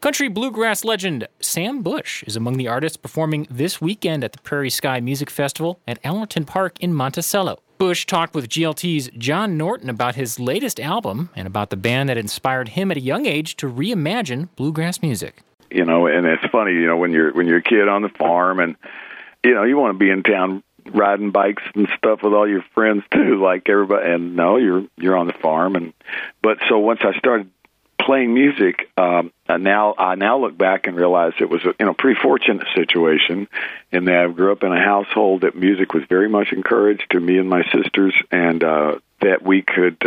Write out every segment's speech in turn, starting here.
Country bluegrass legend Sam Bush is among the artists performing this weekend at the Prairie Sky Music Festival at Allerton Park in Monticello. Bush talked with GLT's John Norton about his latest album and about the band that inspired him at a young age to reimagine bluegrass music. You know, and it's funny, you know, when you're a kid on the farm and, you know, you want to be in town riding bikes and stuff with all your friends too, like everybody. And no, you're on the farm. But so once I started playing music, I now look back and realize it was a pretty fortunate situation in that I grew up in a household that music was very much encouraged to me and my sisters, and that we could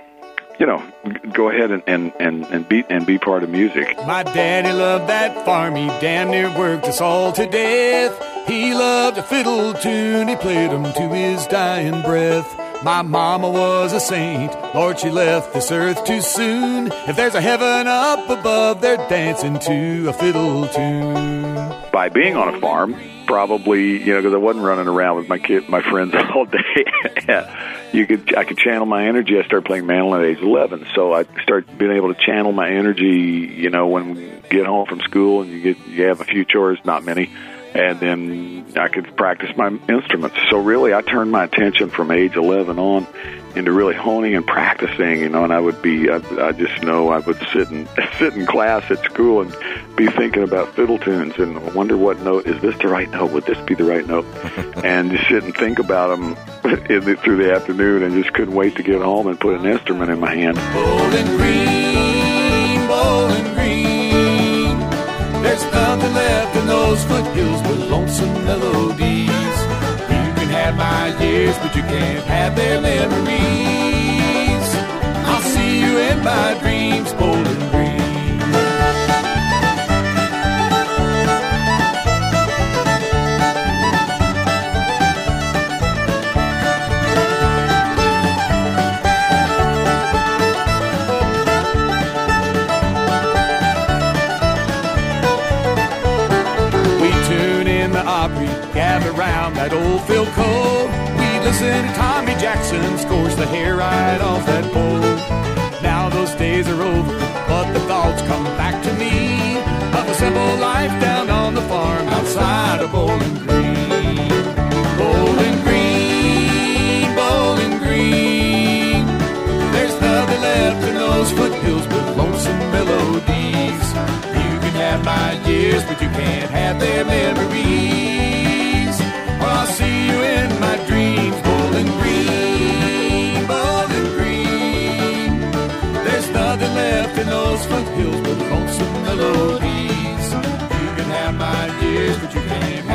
go ahead and be part of music. My daddy loved that farm, he damn near worked us all to death. He loved a fiddle tune, he played 'em to his dying breath. My mama was a saint, Lord, she left this earth too soon. If there's a heaven up above, they're dancing to a fiddle tune. By being on a farm, probably, because I wasn't running around with my friends all day. I could channel my energy. I started playing mandolin at age 11, so I started being able to channel my energy. When we get home from school and you have a few chores, not many, and then I could practice my instruments. So really, I turned my attention from age 11 on into really honing and practicing. And I just know I would sit in class at school and be thinking about fiddle tunes and wonder what note, is this the right note? Would this be the right note? And just sit and think about them through the afternoon, and just couldn't wait to get home and put an instrument in my hand. Bowling Green, there's nothing left in those foothills but lonesome melodies. You can have my years, but you can't have their memories. I'll see you in my dreams, Bowling Green. Gather round that old Phil Cole. We listen to Tommy Jackson scores the hair right off that pole. Now those days are over, but the thoughts come back to me of a simple life down on the farm outside of Bowling Green. Bowling Green, Bowling Green, there's nothing left in those foothills but lonesome melodies. You can have my years, but you can't have their memories. I'll see you in my dreams, Bowling Green, Bowling Green. There's nothing left in those foothills but lonesome melodies. You can have my years, but you can't